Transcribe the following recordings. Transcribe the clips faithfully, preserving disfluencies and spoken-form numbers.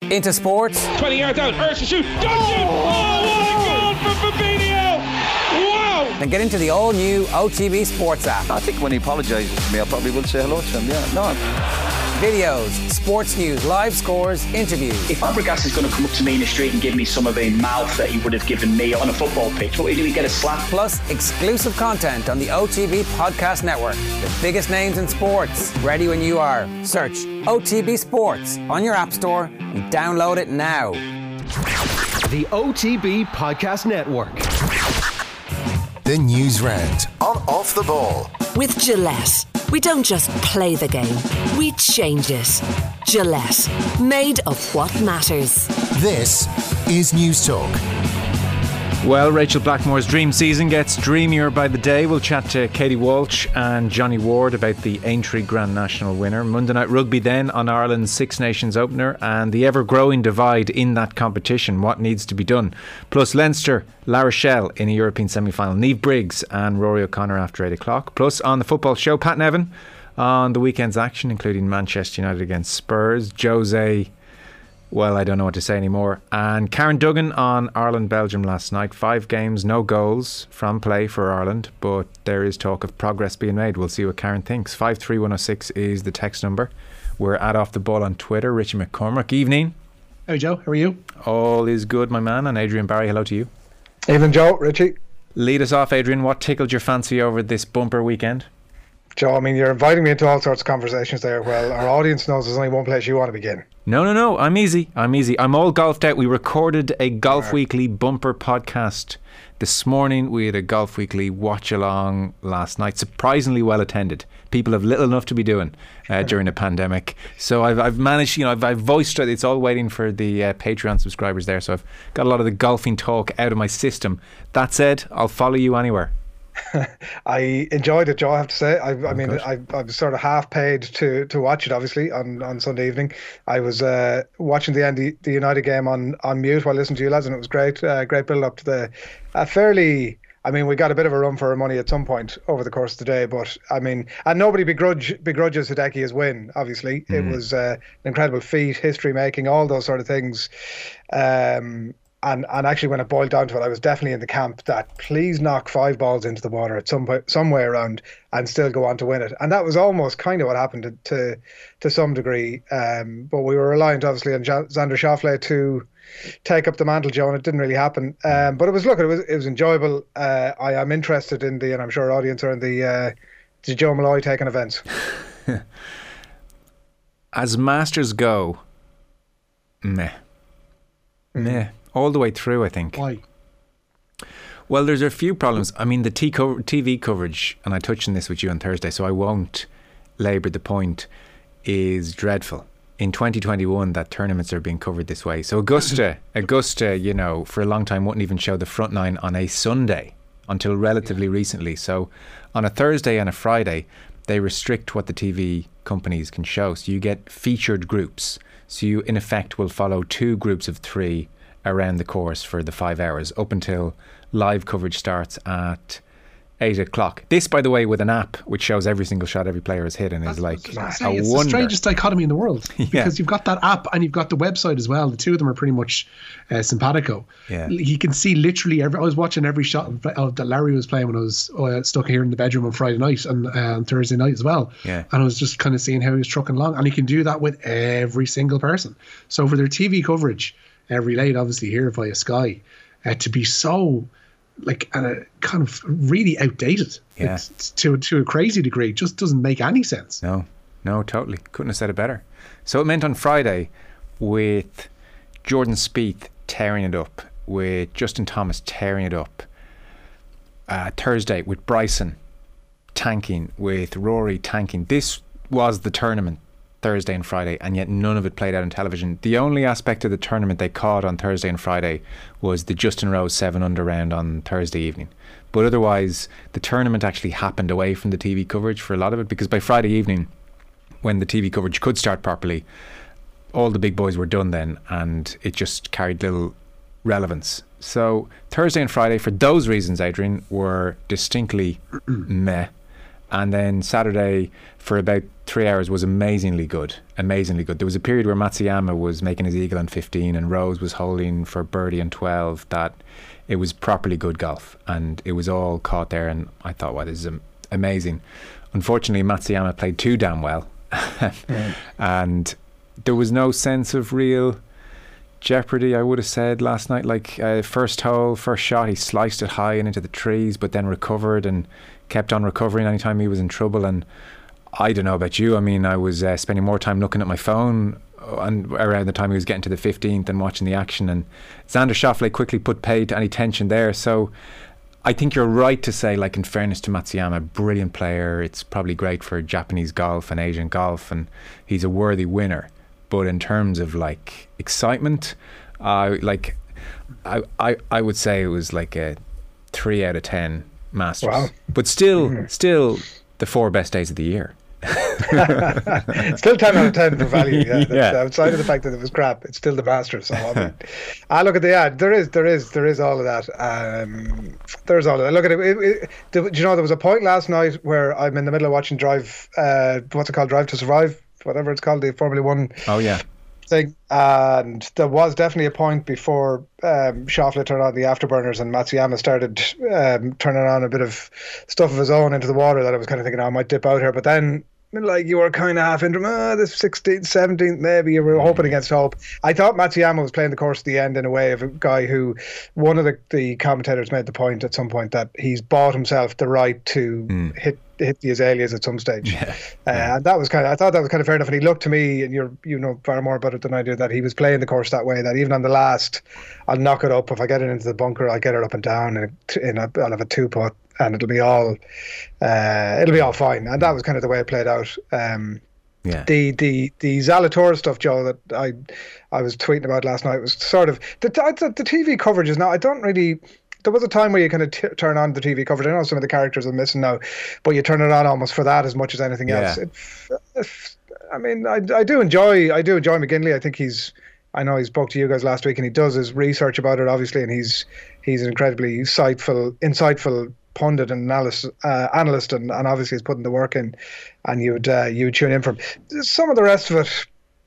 into sports. twenty yards out, Ursa shoot, don't shoot! Oh, what a goal for Fabinho! Wow! Then get into the all-new O T B Sports app. I think when he apologises to me, I probably will say hello to him, yeah. No. Videos, sports news, live scores, interviews. If Fabregas is going to come up to me in the street and give me some of the mouth that he would have given me on a football pitch, what do we get a slap? Plus exclusive content on the O T B Podcast Network. The biggest names in sports. Ready when you are. Search O T B Sports on your app store and download it now. The O T B Podcast Network. The news round on Off the Ball. With Gillette. We don't just play the game, we change it. Gillette, made of what matters. This is News Talk. Well, Rachel Blackmore's dream season gets dreamier by the day. We'll chat to Katie Walsh and Johnny Ward about the Aintree Grand National winner. Monday Night Rugby then on Ireland's Six Nations opener and the ever-growing divide in that competition. What needs to be done? Plus Leinster, La Rochelle in a European semi-final. Niamh Briggs and Rory O'Connor after eight o'clock. Plus on the football show, Pat Nevin on the weekend's action, including Manchester United against Spurs. Jose... Well, I don't know what to say anymore. And Karen Duggan on Ireland-Belgium last night. Five games, no goals from play for Ireland, but there is talk of progress being made. We'll see what Karen thinks. five three one oh six is the text number. We're at Off the Ball on Twitter. Richie McCormack, evening. Hey Joe, how are you? All is good, my man. And Adrian Barry, hello to you. Evening, Joe. Richie. Lead us off, Adrian. What tickled your fancy over this bumper weekend? Joe, I mean, you're inviting me into all sorts of conversations there. Well, our audience knows there's only one place you want to begin. No, no, no. I'm easy. I'm easy. I'm all golfed out. We recorded a Golf right. Weekly bumper podcast this morning. We had a Golf Weekly watch along last night. Surprisingly well attended. People have little enough to be doing uh, during a pandemic. So I've I've managed, you know, I've, I've voiced it. It's all waiting for the uh, Patreon subscribers there. So I've got a lot of the golfing talk out of my system. That said, I'll follow you anywhere. I enjoyed it, Joe, I have to say. I, I oh, mean, I, I was sort of half paid to, to watch it, obviously, on, on Sunday evening. I was uh, watching the Andy, the United game on, on mute while listening to you lads, and it was great. Uh, great build up to the uh, fairly... I mean, we got a bit of a run for our money at some point over the course of the day, but I mean, and nobody begrudge, begrudges Hideki's win, obviously. Mm. It was uh, an incredible feat, history making, all those sort of things. Um And and actually, when it boiled down to it, I was definitely in the camp that please knock five balls into the water at some some way around and still go on to win it. And that was almost kind of what happened to to, to some degree. Um, but we were reliant, obviously, on Xander Schauffele to take up the mantle, Joe, and it didn't really happen. Um, but it was look, it was it was enjoyable. Uh, I am interested in the, and I'm sure our audience are in the uh, the Joe Malloy taking events. As Masters go, meh, mm-hmm. meh. All the way through, I think. Why? Well, there's a few problems. I mean, the T V coverage, and I touched on this with you on Thursday, so I won't labour the point, is dreadful. In twenty twenty-one, that tournaments are being covered this way. So Augusta, Augusta, you know, for a long time wouldn't even show the front nine on a Sunday until relatively yeah. recently. So on a Thursday and a Friday, they restrict what the T V companies can show. So you get featured groups. So you, in effect, will follow two groups of three around the course for the five hours up until live coverage starts at eight o'clock. This, by the way, with an app which shows every single shot every player has hit and is like a it's wonder. It's the strangest dichotomy in the world because yeah. you've got that app and you've got the website as well. The two of them are pretty much uh, simpatico. Yeah. You can see literally every. I was watching every shot of, of that Larry was playing when I was uh, stuck here in the bedroom on Friday night and uh, on Thursday night as well. Yeah. And I was just kind of seeing how he was trucking along, and you can do that with every single person. So for their T V coverage, uh, relayed obviously here via Sky, uh, to be so like uh, kind of really outdated, yeah. like, to to a crazy degree, just doesn't make any sense. No, no, totally. Couldn't have said it better. So it meant on Friday with Jordan Spieth tearing it up, with Justin Thomas tearing it up. Uh, Thursday with Bryson tanking, with Rory tanking. This was the tournament Thursday and Friday, and yet none of it played out on television. The only aspect of the tournament they caught on Thursday and Friday was the Justin Rose seven under round on Thursday evening. But otherwise, the tournament actually happened away from the T V coverage for a lot of it, because by Friday evening, when the T V coverage could start properly, all the big boys were done then, and it just carried little relevance. So Thursday and Friday, for those reasons, Adrian, were distinctly meh. And then Saturday for about three hours was amazingly good, amazingly good. There was a period where Matsuyama was making his eagle on fifteen and Rose was holding for birdie on twelve, that it was properly good golf, and it was all caught there, and I thought, wow, this is amazing. Unfortunately, Matsuyama played too damn well. mm. And there was no sense of real jeopardy, I would have said last night. Like uh, first hole, first shot, he sliced it high and into the trees, but then recovered and kept on recovering anytime he was in trouble. And I don't know about you, I mean, I was uh, spending more time looking at my phone and around the time he was getting to the fifteenth and watching the action, and Xander Schauffele quickly put paid to any tension there. So I think you're right to say, like, in fairness to Matsuyama, brilliant player, it's probably great for Japanese golf and Asian golf, and he's a worthy winner. But in terms of like excitement, uh, like I, I I would say it was like a three out of ten Masters. Wow. But still, mm-hmm. still the four best days of the year. Still ten out of ten for value. Yeah, yeah. Outside of the fact that it was crap, it's still the Masters. So I mean, I look at the yeah. There is, there is, there is all of that. Um, there's all of that. Look at it. it, it do, do you know there was a point last night where I'm in the middle of watching Drive. Uh, what's it called? Drive to Survive. Whatever it's called, the Formula One. Oh yeah. Thing, and there was definitely a point before um, Schauffele turned on the afterburners and Matsuyama started um, turning on a bit of stuff of his own into the water that I was kind of thinking, oh, I might dip out here, but then like you were kind of half into oh, the sixteenth, seventeenth, maybe you were hoping against hope. I thought Matsuyama was playing the course at the end in a way of a guy who, one of the, the commentators made the point at some point that he's bought himself the right to mm. hit hit the azaleas at some stage. Yeah. Uh, yeah. And that was kind of, I thought that was kind of fair enough. And he looked to me, and you're, you know far more about it than I do, that he was playing the course that way, that even on the last, I'll knock it up. If I get it into the bunker, I'll get it up and down, and in a, I'll have a two putt, and it'll be all, uh, it'll be all fine. And that was kind of the way it played out. Um, yeah. The the the Zalator stuff, Joe, that I I was tweeting about last night was sort of the the, the T V coverage is now. I don't really. There was a time where you kind of t- turn on the T V coverage. I know some of the characters are missing now, but you turn it on almost for that as much as anything yeah. else. It, if, I mean, I, I do enjoy I do enjoy McGinley. I think he's. I know he spoke to you guys last week, and he does his research about it, obviously, and he's he's an incredibly insightful insightful pundit and analyst, uh, analyst, and, and obviously he's putting the work in, and you would uh, you would tune in from some of the rest of it.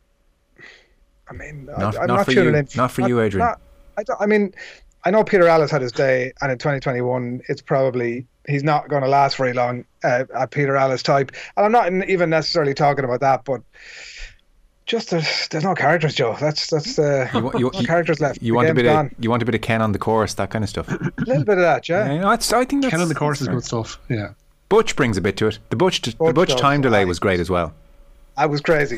I mean, not, I, I'm not, not for tuning you. in. Not for not, you, Adrian. Not, I, don't, I mean. I know Peter Ellis had his day, and in twenty twenty-one, it's probably he's not going to last very long. Uh, a Peter Ellis type, and I'm not even necessarily talking about that, but just there's, there's no characters, Joe. That's that's uh, you, you, no you, characters left. You want a bit of you want a bit of Ken on the course, that kind of stuff. A little bit of that, yeah. yeah you know, I think that's, Ken on the course is good stuff. Yeah. Butch brings a bit to it. The Butch, Butch the Butch time delay right. was great as well. I was crazy.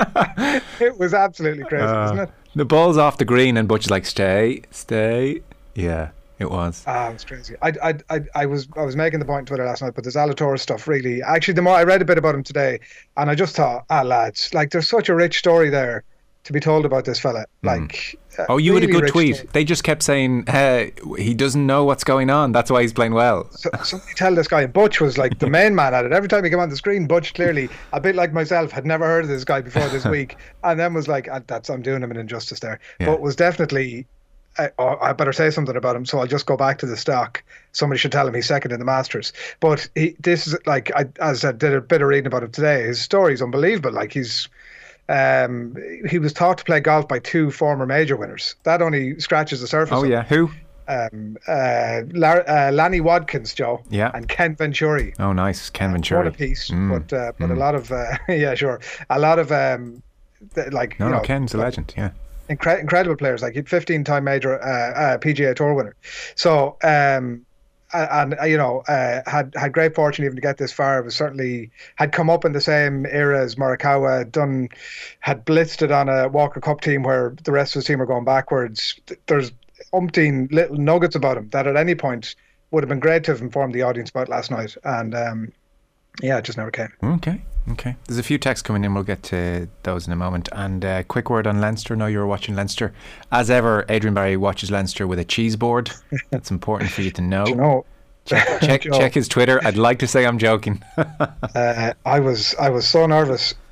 It was absolutely crazy, uh, wasn't it? The ball's off the green, and Butch is like, stay, stay. Yeah, it was. Ah, it was crazy. I, I, I, I was, I was making the point on Twitter last night, but the Zalator stuff really. Actually, the more I read a bit about him today, and I just thought, ah, lads, like there's such a rich story there to be told about this fella. Like, mm. oh, you really had a good tweet. Story. They just kept saying uh, he doesn't know what's going on. That's why he's playing well. So, somebody tell this guy. Butch was like the main man at it. Every time he came on the screen, Butch clearly, a bit like myself, had never heard of this guy before this week, and then was like, "That's I'm doing him an injustice there." Yeah. But was definitely. I, I better say something about him, so I'll just go back to the stock. Somebody should tell him he's second in the Masters. But he, this is like, I, as I did a bit of reading about him today, his story is unbelievable. Like he's, um, he was taught to play golf by two former major winners. That only scratches the surface. Oh yeah, who? Um, uh, Lar- uh, Lanny Wadkins, Joe. Yeah. And Ken Venturi. Oh, nice, Ken Venturi. One apiece, mm. but uh, but mm. a lot of uh, yeah, sure, a lot of um, th- like no, you know, no, Ken's a legend. Yeah. Incre- incredible players, like fifteen-time major uh, uh, P G A Tour winner. So, um, and, and you know, uh, had had great fortune even to get this far. It was certainly had come up in the same era as Morikawa. Done, had blitzed it on a Walker Cup team where the rest of the team were going backwards. There's umpteen little nuggets about him that at any point would have been great to have informed the audience about last night, and um, yeah, it just never came. Okay. Okay, there's a few texts coming in. We'll get to those in a moment. And uh, quick word on Leinster. Now you're watching Leinster. As ever, Adrian Barry watches Leinster with a cheese board. That's important for you to know. Do you know check check, check his Twitter. I'd like to say I'm joking. uh, I was I was so nervous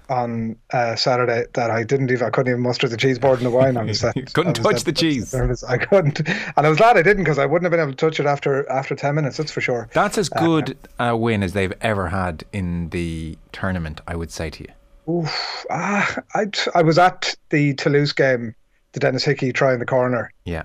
on uh, Saturday that I didn't even I couldn't even muster the cheese board and the wine. I was that, couldn't I was touch that, the cheese. I couldn't, and I was glad I didn't, because I wouldn't have been able to touch it after after ten minutes. That's for sure. That's as good uh, a win as they've ever had in the tournament, I would say to you. Oof, ah, I I was at the Toulouse game, the Dennis Hickey try in the corner. Yeah.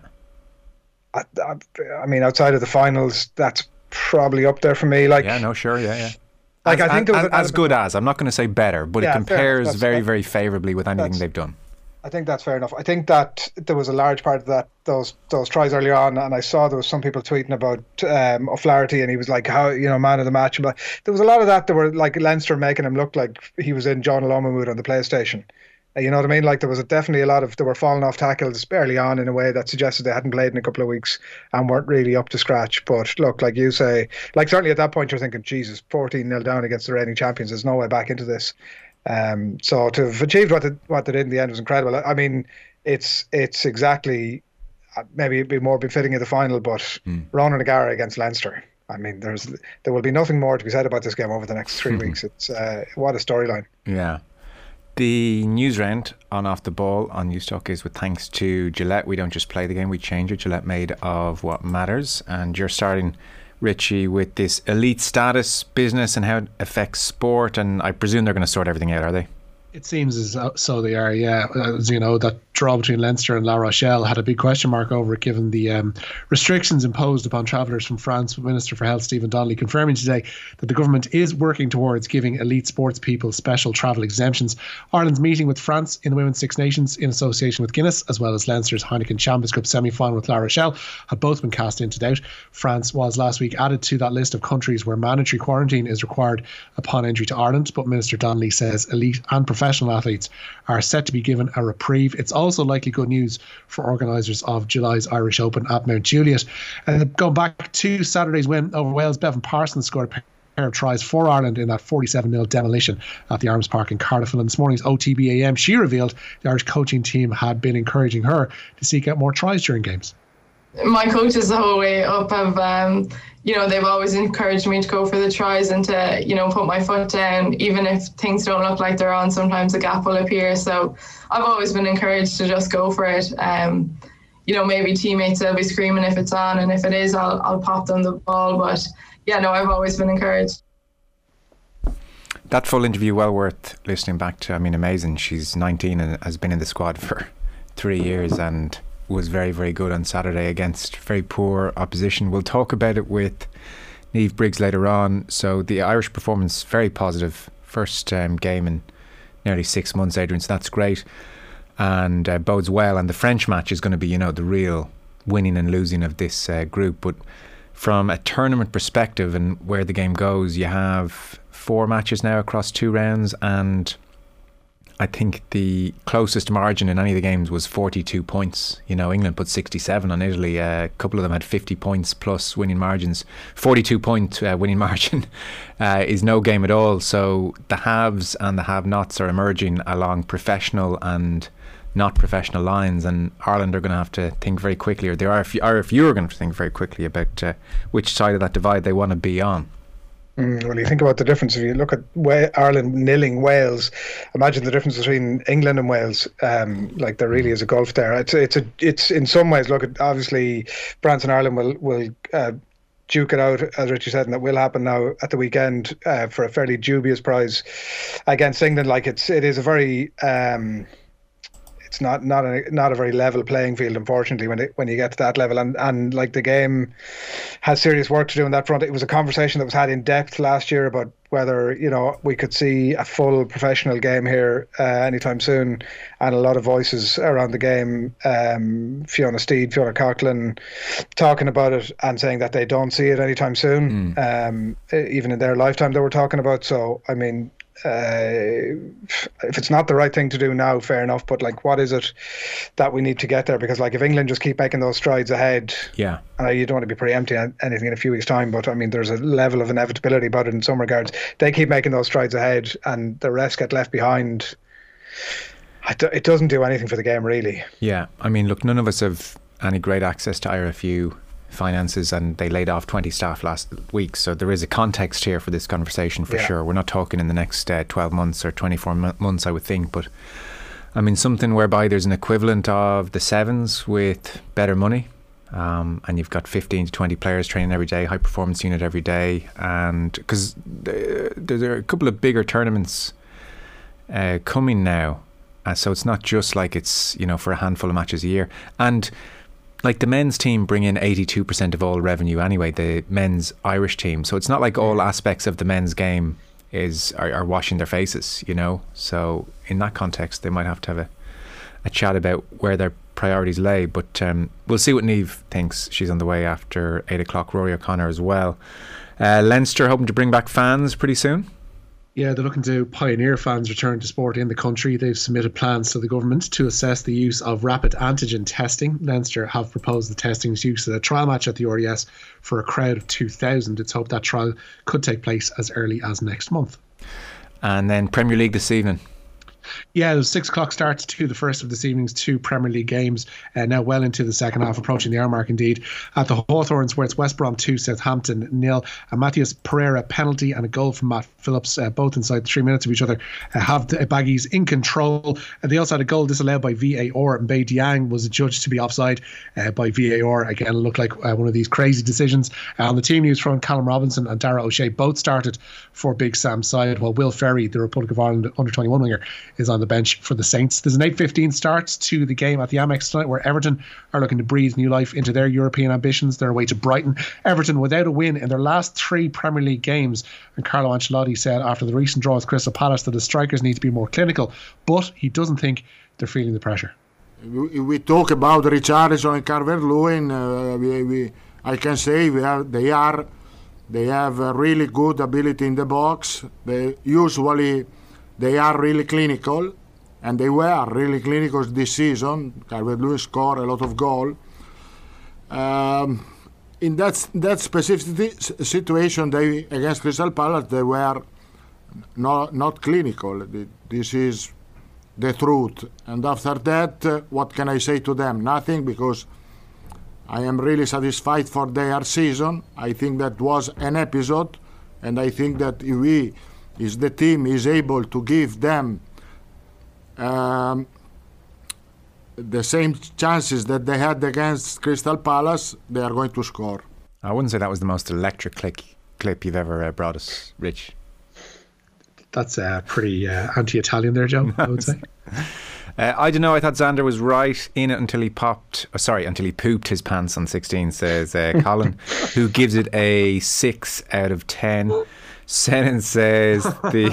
I, I, I mean, outside of the finals, that's probably up there for me. Like, yeah, no, sure, yeah, yeah. Like, as, I think as, there was as good as, I'm not going to say better, but yeah, it compares very, fair. very favourably with anything they've done. I think that's fair enough. I think that there was a large part of that those those tries earlier on, and I saw there was some people tweeting about um, O'Flaherty, and he was like, "How you know, man of the match." But there was a lot of that. There were like Leinster making him look like he was in John Aloma mood on the PlayStation. You know what I mean? Like there was a, definitely a lot of, they were falling off tackles early on in a way that suggested they hadn't played in a couple of weeks and weren't really up to scratch. But look, like you say, like certainly at that point you're thinking, Jesus, fourteen nil down against the reigning champions, there's no way back into this. Um, so to have achieved what they, what they did in the end was incredible. I mean, it's it's exactly, maybe it'd be more befitting of the final, but mm. Ronan O'Gara against Leinster. I mean, there's there will be nothing more to be said about this game over the next three mm-hmm. weeks. It's uh, what a storyline. Yeah. The news round on Off the Ball on Newstalk is with thanks to Gillette. We don't just play the game, we change it. Gillette made of what matters. And you're starting, Richie, with this elite status business and how it affects sport. And I presume they're going to sort everything out, are they? It seems as so they are, yeah. As you know, that draw between Leinster and La Rochelle had a big question mark over it, given the um, restrictions imposed upon travellers from France. Minister for Health Stephen Donnelly confirming today that the government is working towards giving elite sports people special travel exemptions. Ireland's meeting with France in the Women's Six Nations in association with Guinness, as well as Leinster's Heineken Champions Cup semi-final with La Rochelle, have both been cast into doubt. France was last week added to that list of countries where mandatory quarantine is required upon entry to Ireland, but Minister Donnelly says elite and professional athletes are set to be given a reprieve. It's also likely good news for organisers of July's Irish Open at Mount Juliet. And going back to Saturday's win over Wales, Bevan Parsons scored a pair of tries for Ireland in that forty-seven nil demolition at the Arms Park in Cardiff. And in this morning's O T B A M, she revealed the Irish coaching team had been encouraging her to seek out more tries during games. My coaches the whole way up have, um, you know, they've always encouraged me to go for the tries and to, you know, put my foot down, even if things don't look like they're on. Sometimes a gap will appear. So I've always been encouraged to just go for it. Um, you know, maybe teammates will be screaming if it's on, and if it is, I'll I'll pop them the ball. But yeah, no, I've always been encouraged. That full interview, well worth listening back to. I mean, amazing. She's nineteen and has been in the squad for three years and was very, very good on Saturday against very poor opposition. We'll talk about it with Niamh Briggs later on. So the Irish performance, very positive. First um, game in nearly six months, Adrian, so that's great and uh, bodes well. And the French match is going to be, you know, the real winning and losing of this uh, group. But from a tournament perspective and where the game goes, you have four matches now across two rounds, and I think the closest margin in any of the games was forty-two points. You know, England put sixty-seven on Italy. Uh, a couple of them had fifty points plus winning margins. forty-two point uh, winning margin uh, is no game at all. So the haves and the have-nots are emerging along professional and not professional lines, and Ireland are going to have to think very quickly, or they are if you are if you are going to think very quickly about uh, which side of that divide they want to be on. Mm, well, you think about the difference. If you look at Ireland nilling Wales, imagine the difference between England and Wales. Um, like there really is a gulf there. It's it's a it's in some ways. Look at obviously France and Ireland will will uh, duke it out, as Richie said, and that will happen now at the weekend uh, for a fairly dubious prize against England. Like it's it is a very um, it's not not a not a very level playing field, unfortunately, when it when you get to that level, and and like the game has serious work to do on that front. It was a conversation that was had in depth last year about whether, you know, we could see a full professional game here uh, anytime soon, and a lot of voices around the game, um, Fiona Steed, Fiona Coughlin, talking about it and saying that they don't see it anytime soon, mm. um, even in their lifetime they were talking about. So I mean, Uh, if it's not the right thing to do now, fair enough, but like, what is it that we need to get there? Because like, if England just keep making those strides ahead, yeah, and you don't want to be preempting anything in a few weeks' time, but I mean, there's a level of inevitability about it in some regards. They keep making those strides ahead and the rest get left behind. It doesn't do anything for the game, really. Yeah, I mean, look, none of us have any great access to I R F U finances, and they laid off twenty staff last week. So there is a context here for this conversation for yeah. sure. We're not talking in the next uh, twelve months or twenty-four m- months, I would think. But I mean, something whereby there's an equivalent of the sevens with better money. Um, and you've got fifteen to twenty players training every day, high performance unit every day. And because uh, there are a couple of bigger tournaments uh, coming now. Uh, so it's not just like it's, you know, for a handful of matches a year. And like the men's team bring in eighty-two percent of all revenue anyway, the men's Irish team. So it's not like all aspects of the men's game is are, are washing their faces, you know. So in that context, they might have to have a, a chat about where their priorities lay. But um, we'll see what Niamh thinks. She's on the way after eight o'clock. Rory O'Connor as well. Uh, Leinster hoping to bring back fans pretty soon. Yeah, they're looking to pioneer fans' return to sport in the country. They've submitted plans to the government to assess the use of rapid antigen testing. Leinster have proposed the testing's use at a trial match at the R D S for a crowd of two thousand. It's hoped that trial could take place as early as next month. And then Premier League this evening. Yeah, there's six o'clock starts to the first of this evening's two Premier League games, uh, now well into the second half, approaching the hour mark indeed. At the Hawthorns, where it's West Brom two, Southampton nil. A Matthias Pereira penalty and a goal from Matt Phillips, uh, both inside three minutes of each other, uh, have the Baggies in control. And they also had a goal disallowed by V A R. Mbaye Diagne was adjudged to be offside uh, by V A R. Again, it looked like uh, one of these crazy decisions. Uh, on the team news front, Callum Robinson and Dara O'Shea both started for Big Sam's side, while Will Ferry, the Republic of Ireland under twenty-one winger, is on the bench for the Saints. There's an eight fifteen start to the game at the Amex tonight, where Everton are looking to breathe new life into their European ambitions. They're away to Brighton. Everton without a win in their last three Premier League games, and Carlo Ancelotti said after the recent draw with Crystal Palace that the strikers need to be more clinical, but he doesn't think they're feeling the pressure. We, we talk about Richarlison and Calvert-Lewin. Uh, we, we, I can say we are, they are they have a really good ability in the box. They usually they are really clinical. And they were really clinical this season. Calvert-Lewin scored a lot of goals. Um, in that that specific situation, they against Crystal Palace, they were not not clinical. This is the truth. And after that, uh, what can I say to them? Nothing, because I am really satisfied for their season. I think that was an episode, and I think that if we, is the team is able to give them Um, the same chances that they had against Crystal Palace, they are going to score. I wouldn't say that was the most electric click, clip you've ever uh, brought us, Rich. That's uh, pretty uh, anti-Italian there, Joe, I would say. uh, I don't know, I thought Xander was right in it until he popped, oh, sorry, until he pooped his pants on sixteen, says uh, Colin, who gives it a six out of ten. Senan says the...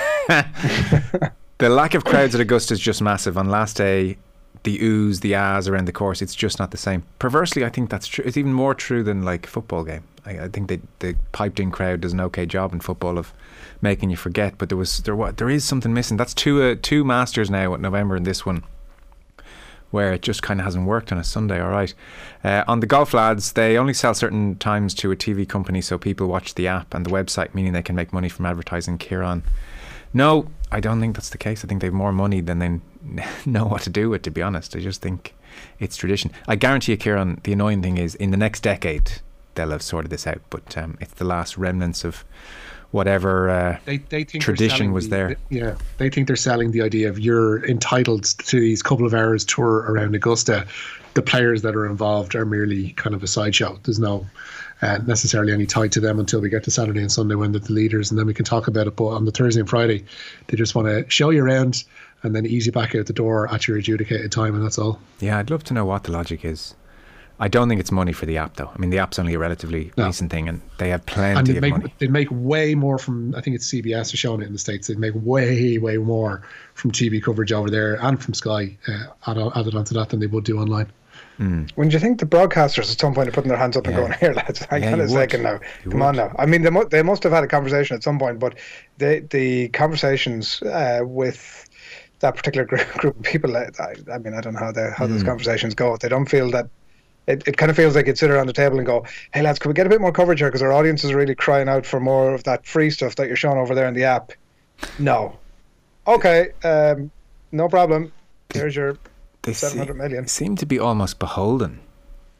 The lack of crowds at Augusta is just massive. On last day, the oohs, the ahs around the course, it's just not the same. Perversely, I think that's true. It's even more true than like football game. I, I think that the piped-in crowd does an okay job in football of making you forget. But there was there what there is something missing. That's two uh, two Masters now at November and this one, where it just kind of hasn't worked on a Sunday. All right. Uh, on the golf lads, they only sell certain times to a T V company, so people watch the app and the website, meaning they can make money from advertising. Kieran. No, I don't think that's the case. I think they have more money than they know what to do with, to be honest. I just think it's tradition. I guarantee you, Kieran, the annoying thing is in the next decade, they'll have sorted this out. But um, it's the last remnants of whatever uh, they, they think tradition was the, there. The, yeah, they think they're selling the idea of you're entitled to these couple of hours tour around Augusta. The players that are involved are merely kind of a sideshow. There's no... Uh, necessarily any tied to them until we get to Saturday and Sunday when they're the leaders, and then we can talk about it. But on the Thursday and Friday, they just want to show you around and then ease you back out the door at your adjudicated time, and that's all. Yeah, I'd love to know what the logic is. I don't think it's money for the app, though. I mean, the app's only a relatively no. recent thing, and they have plenty and of make, money. They'd make way more from, I think it's C B S are showing it in the States, they'd make way, way more from T V coverage over there and from Sky uh, added onto that than they would do online. Mm. When do you think the broadcasters at some point are putting their hands up and yeah. going, here lads, hang on a second now, you come would. on now. I mean, they, mu- they must have had a conversation at some point, but they, the conversations uh, with that particular group, group of people, I, I mean, I don't know how, they, how mm. those conversations go. They don't feel that, it, it kind of feels like you'd sit around the table and go, hey lads, could we get a bit more coverage here, because our audience is really crying out for more of that free stuff that you're showing over there in the app. No. Okay, um, no problem. Here's your... They seven hundred million. seem to be almost beholden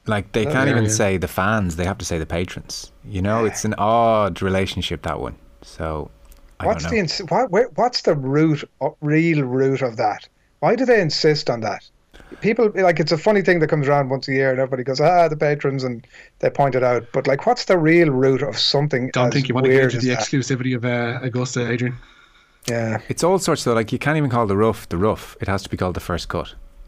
Like they Oh, can't yeah, even yeah. say the fans; they have to say the patrons. You know, it's an odd relationship, that one. So I What's don't the know. ins- what, where, what's the root, uh, real root of that? Why do they insist on that? People like it's a funny thing that comes around once a year, and everybody goes, "Ah, the patrons," and they point it out. But like, what's the real root of something? Don't as think you want to get weird into as the that? exclusivity of uh, Augusta, Adrian. Yeah, It's all sorts though. Like you can't even call the rough the rough. It has to be called the first cut.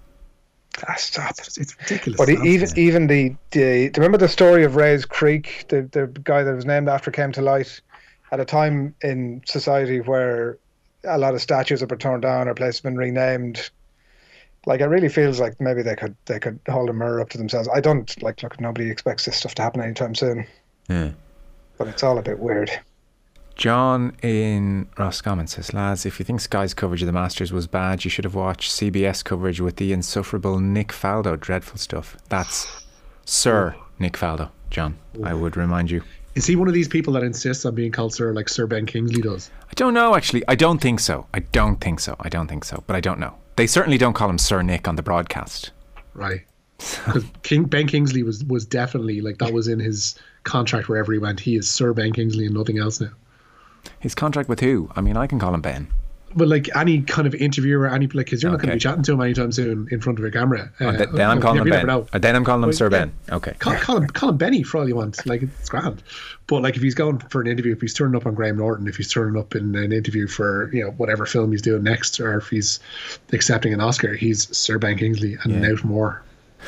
ah, stop. It's, it's ridiculous. But e- nonsense. even even the, the do you remember the story of Ray's Creek, the the guy that was named after came to light at a time in society where a lot of statues have been torn down or places have been renamed. Like it really feels like maybe they could they could hold a mirror up to themselves. I don't like look. Nobody expects this stuff to happen anytime soon, Yeah. but it's all a bit weird. John in Roscommon says, lads, if you think Sky's coverage of the Masters was bad, you should have watched C B S coverage with the insufferable Nick Faldo. Dreadful stuff. That's Sir Nick Faldo, John. I would remind you. Is he one of these people that insists on being called Sir, like Sir Ben Kingsley does? I don't know, actually. I don't think so. I don't think so. I don't think so. But I don't know. They certainly don't call him Sir Nick on the broadcast. Right. Because King Ben Kingsley was was definitely like that was in his contract wherever he went. He is Sir Ben Kingsley and nothing else now. His contract with who? I mean, I can call him Ben. But like any kind of interviewer, any like, because you're not going to Okay. be chatting to him anytime soon in front of a camera. Oh, Uh, th- then I'm you calling him never Ben. know. Uh, then I'm calling him Well, Sir yeah. Ben. Okay. Call, call him call him Benny for all you want. Like it's grand. But like if he's going for an interview, if he's turning up on Graham Norton, if he's turning up in an interview for you know whatever film he's doing next, or if he's accepting an Oscar, he's Sir Ben Kingsley and Yeah. out more.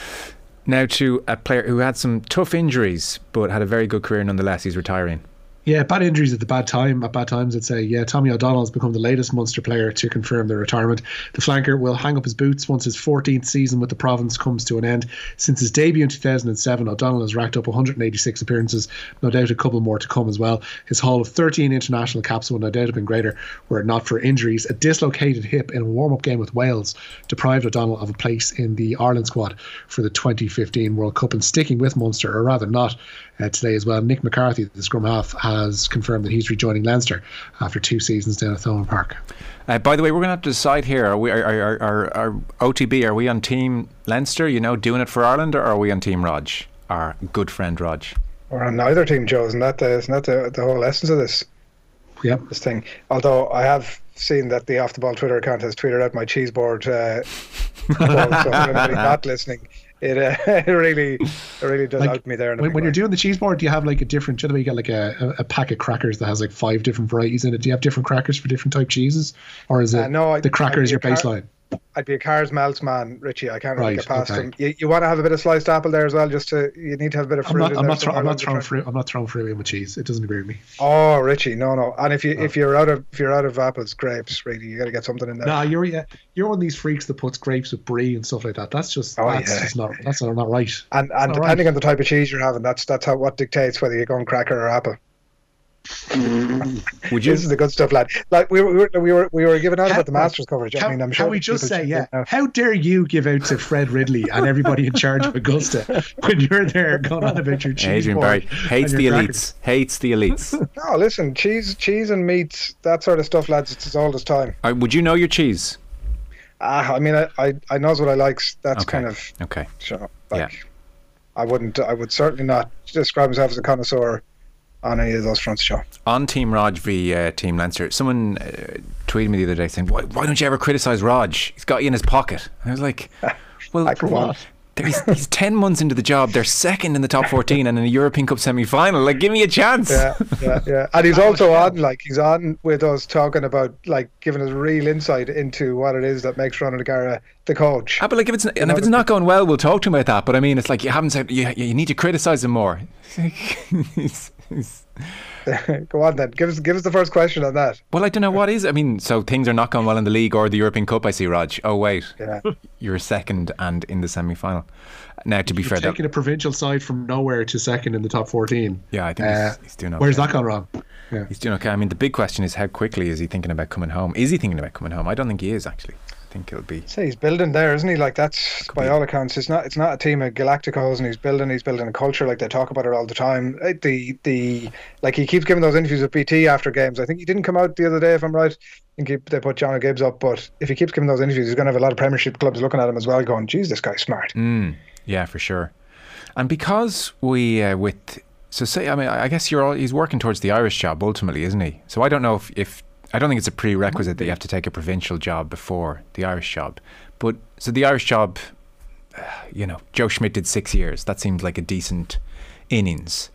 Now to a player who had some tough injuries, but had a very good career nonetheless. He's retiring. Yeah, bad injuries at the bad time. At bad times, I'd say. Yeah, Tommy O'Donnell has become the latest Munster player to confirm their retirement. The flanker will hang up his boots once his fourteenth season with the province comes to an end. Since his debut in two thousand seven, O'Donnell has racked up one hundred eighty-six appearances. No doubt a couple more to come as well. His haul of thirteen international caps would no doubt have been greater were it not for injuries. A dislocated hip in a warm-up game with Wales deprived O'Donnell of a place in the Ireland squad for the twenty fifteen World Cup. And sticking with Munster, or rather not, uh, today as well, Nick McCarthy, the scrum half, has confirmed that he's rejoining Leinster after two seasons down at Thomond Park. Uh, by the way, we're going to have to decide here. Are we, are, are, are, are O T B, are we on Team Leinster, you know, doing it for Ireland, or are we on Team Rog, our good friend Rog? Or on neither team, Joe. Isn't that the isn't that the, the whole essence of this? Yep. This thing. Although I have seen that the Off the Ball Twitter account has tweeted out my cheese board. Uh, quote, so for anybody not listening, it uh, it really it really does Like, out me there. in a When, big when you're way. doing the cheese board, do you have like a different, do you know, you get like a, a, a pack of crackers that has like five different varieties in it? Do you have different crackers for different type cheeses? Or is it Uh, no, I- the cracker I'd is be your a car- baseline? I'd be a Cars Melts man, Richie. I can't really Right, get past okay. them. You, you want to have a bit of sliced apple there as well, just to you need to have a bit of I'm fruit. not, in I'm there not, throw, somewhere I'm not along the throwing track. fruit. I'm not throwing fruit in with cheese. It doesn't agree with me. Oh, Richie, no, no. And if you if you're out of if you're out of apples, grapes, really, you got to get something in there. No, you're yeah, you're one of these freaks that puts grapes with brie and stuff like that. That's just Oh, that's yeah. just not that's not, not right. And and All depending right. on the type of cheese you're having, that's that's how what dictates whether you're going cracker or apple. Would you? This is the good stuff, lad. Like we were, we were, we were, we were giving out about the Masters coverage. I Can, mean, I'm can sure we just people say, should yeah, know. how dare you give out to Fred Ridley and everybody in charge of Augusta when you're there going on about your cheese Adrian board Barry hates and the your elites. crackers? Hates the elites. No, listen, cheese, cheese and meat, that sort of stuff, lads. It's as old as time. Uh, would you know your cheese? Ah, I mean, I, I, I knows what I likes. That's Okay. kind of, Okay. you know, like, Yeah. I wouldn't, I would certainly not describe myself as a connoisseur on any of those fronts, Joe. On Team Rog v uh, Team Leinster, someone uh, tweeted me the other day saying, why, why don't you ever criticise Rog? He's got you in his pocket. And I was like, well, Like what? he's, he's ten months into the job. They're second in the top fourteen and in a European Cup semi-final. Like, give me a chance. Yeah, yeah, yeah. And he's also on, like, he's on with us talking about, like, giving us real insight into what it is that makes Ronald O'Gara the coach. Ah, but like if it's and know, if it's the- not going well, we'll talk to him about that. But I mean, it's like you haven't said you, you need to criticise him more. He's- he's- Go on then. Give us, give us the first question on that. well, I don't know what is. I mean, so things are not going well in the league or the European Cup. I see, Rog. Oh wait, Yeah. you're second and in the semi-final. Now, to be fair, Taking that, a provincial side from nowhere to second in the top fourteen. yeah, I think Uh, he's, he's doing okay. Where's that gone wrong? He's doing okay. I mean, the big question is how quickly is he thinking about coming home? Is he thinking about coming home? I don't think he is actually. I think he'll be. So he's building there, isn't he? Like that's by be. all accounts, it's not it's not a team of Galacticos, and he's building he's building a culture. Like they talk about it all the time. Uh, The the like he keeps giving those interviews with B T after games. I think he didn't come out the other day, if I'm right. I think he, they put John O'Gibbs up, but if he keeps giving those interviews, he's going to have a lot of Premiership clubs looking at him as well, going, "Geez, this guy's smart." Mm, yeah, for sure. And because we, uh, with, so say, I mean, I guess you're all, he's working towards the Irish job ultimately, isn't he? So I don't know if, if I don't think it's a prerequisite that you have to take a provincial job before the Irish job. But, so the Irish job, uh, you know, Joe Schmidt did six years. That seems like a decent innings.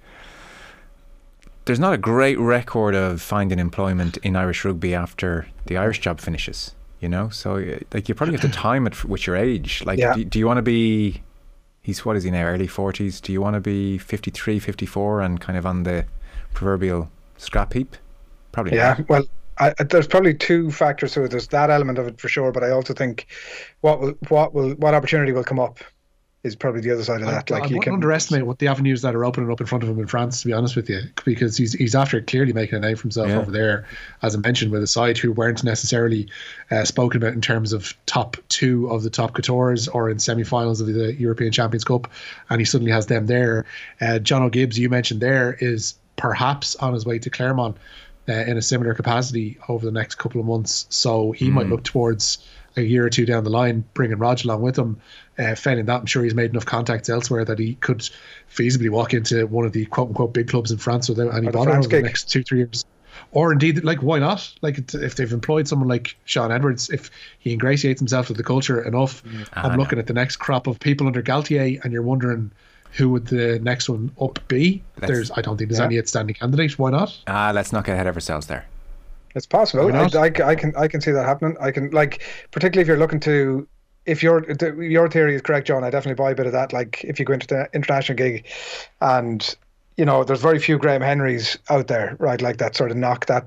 There's not a great record of finding employment in Irish rugby after the Irish job finishes, you know? So, like, you probably have to time it with your age. Like, yeah. do, do you want to be, he's, what is he now, early forties? Do you want to be fifty-three, fifty-four and kind of on the proverbial scrap heap? Probably yeah, not. Well, I, there's probably two factors to it. There's that element of it for sure, but I also think what will, what will, what opportunity will come up is probably the other side of that. I, like I you wouldn't can underestimate what the avenues that are opening up in front of him in France, to be honest with you, because he's he's after clearly making a name for himself yeah. over there, as I mentioned, with a side who weren't necessarily uh, spoken about in terms of top two of the top couture or in semi-finals of the European Champions Cup, and he suddenly has them there. Uh, John O'Gibbs, you mentioned there, is perhaps on his way to Clermont uh, in a similar capacity over the next couple of months, so he mm. might look towards a year or two down the line, bringing Rog along with him. Uh, failing that, I'm sure he's made enough contacts elsewhere that he could feasibly walk into one of the quote-unquote big clubs in France without any bother over the next two, three years. Or indeed, like, why not? Like, if they've employed someone like Sean Edwards, if he ingratiates himself with the culture enough, mm. I'm looking at the next crop of people under Galtier, and you're wondering who would the next one up be. Let's, there's, I don't think there's yeah. any outstanding candidate. Why not? Ah, uh, let's not get ahead of ourselves there. It's possible. I, I, I can I can see that happening. I can, like, particularly if you're looking to, if your your theory is correct, John, I definitely buy a bit of that. Like, if you go into the international gig, and you know, there's very few Graham Henrys out there, right? Like that sort of knock that,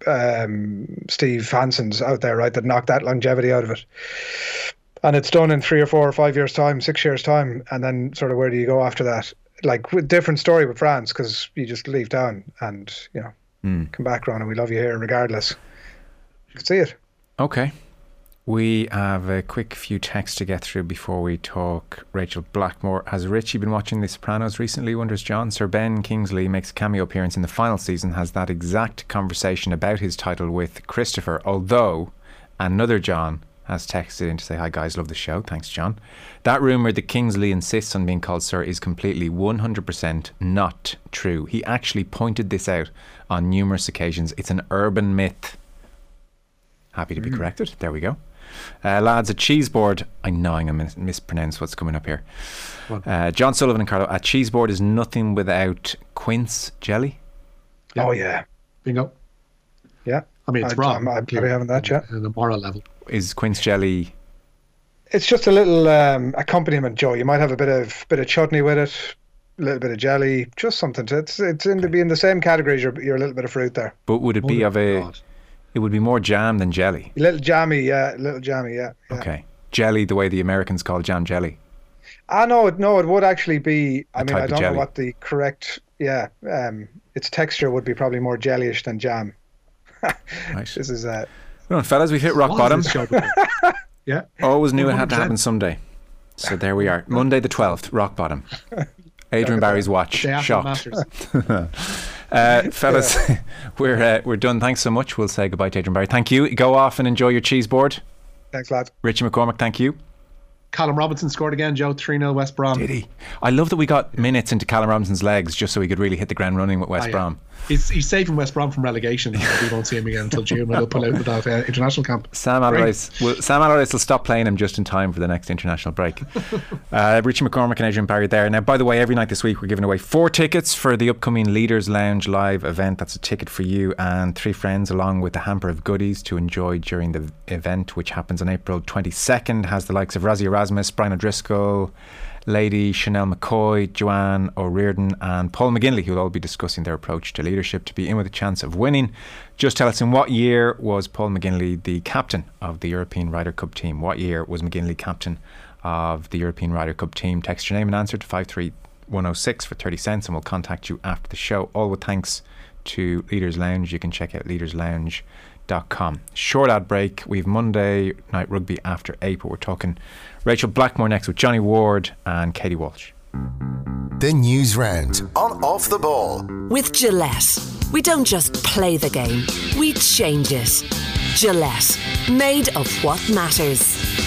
um, Steve Hanson's out there, right? That knock that longevity out of it, and it's done in three or four or five years time, six years time, and then sort of where do you go after that? Like, with different story with France, because you just leave town and you know. Mm. Come back, Ron, and we love you here regardless. You can see it. Okay. We have a quick few texts to get through before we talk Rachel Blackmore. Has Richie been watching The Sopranos recently, wonders John? Sir Ben Kingsley makes a cameo appearance in the final season, has that exact conversation about his title with Christopher, although another John has texted in to say, hi guys, love the show. Thanks, John. That rumour that Kingsley insists on being called Sir is completely one hundred percent not true. He actually pointed this out on numerous occasions. It's an urban myth. Happy to be mm. corrected. There we go. Uh, lads, a cheese board. I know I'm going to mispronounce what's coming up here. Uh, John Sullivan and Carlo. A cheese board is nothing without quince jelly. Yeah. Oh, yeah. Bingo. Yeah. I mean, it's I, wrong. I'm probably having that, yeah. On a moral level. Is quince jelly... It's just a little um, accompaniment, Joe. You might have a bit of bit of chutney with it, a little bit of jelly, just something to it's it's in to be in the same category as your, your little bit of fruit there. But would it be oh of a God. It would be more jam than jelly. A little jammy, yeah, a little jammy, yeah, yeah. Okay. Jelly the way the Americans call jam jelly. Ah no, it no, it would actually be I a mean I don't know what the correct yeah, um its texture would be probably more jellyish than jam. Right. This is uh well, fellas, we've hit rock what bottom. Yeah. Always knew it had to happen someday. So there we are. Monday the twelfth, rock bottom. Adrian Barry's watch. Shocked. uh, fellas, yeah. we're uh, we're done. Thanks so much. We'll say goodbye to Adrian Barry. Thank you. Go off and enjoy your cheese board. Thanks, lads. Richie McCormick, thank you. Callum Robinson scored again, Joe. three nil West Brom. Did he? I love that we got minutes into Callum Robinson's legs just so he could really hit the ground running with West oh, yeah. Brom. He's, he's saving West Brom from relegation. We won't see him again until June when they'll pull out with that uh, international camp. Sam Allardyce will, Sam Allardyce will stop playing him just in time for the next international break. uh, Richie McCormick and Adrian Barry there. Now, by the way, every night this week we're giving away four tickets for the upcoming Leaders Lounge live event. That's a ticket for you and three friends, along with a hamper of goodies to enjoy during the event, which happens on April twenty-second. Has the likes of Razzie Erasmus, Brian O'Driscoll, Lady Chanel McCoy, Joanne O'Riordan and Paul McGinley, who will all be discussing their approach to leadership to be in with a chance of winning. Just tell us, in what year was Paul McGinley the captain of the European Ryder Cup team? What year was McGinley captain of the European Ryder Cup team? Text your name and answer to five three one oh six for thirty cents and we'll contact you after the show. All with thanks to Leaders Lounge. You can check out leaders lounge dot com. Short ad break. We've Monday Night Rugby after eight, but we're talking Rachel Blackmore next with Johnny Ward and Katie Walsh. The News Round on Off the Ball. With Gillette, we don't just play the game, we change it. Gillette, made of what matters.